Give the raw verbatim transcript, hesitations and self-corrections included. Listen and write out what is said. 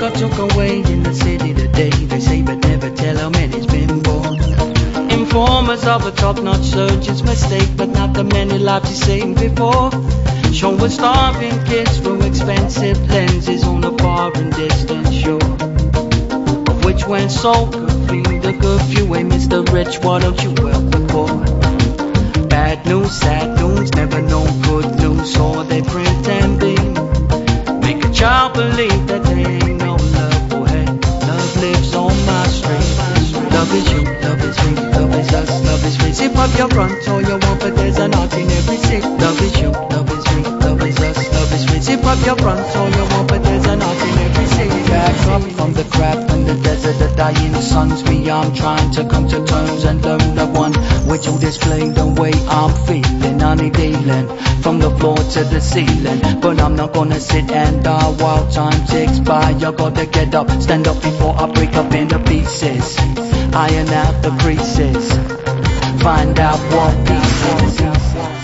got took away in the city today. They say but never tell how many's been born. Informers of a top-notch surgeon's mistake, but not the many lives he's saved before. Showing starving kids through expensive lenses on a far and distant shore, of which when soul could feed the good few. Hey, Mister Rich, why don't you help the poor? Bad news, sad news, never know good news, or they pretending. Make a child believe that there ain't no love. Oh hey, love lives on my street. Love is you, love is me, love is us, love is free. Zip up your front all you want, but there's an art in every seat. Love is you, love is me, love is us, love is free. Zip up your front all you want, but there's an art in every seat. Back up from the crap and the desert, the dying suns. Me, I'm trying to come to terms and learn the one which will display the way I'm feeling. I need dealing from the floor to the ceiling, but I'm not gonna sit and die while time ticks by. You gotta get up, stand up before I break up into pieces. Iron out the creases, find out what pieces.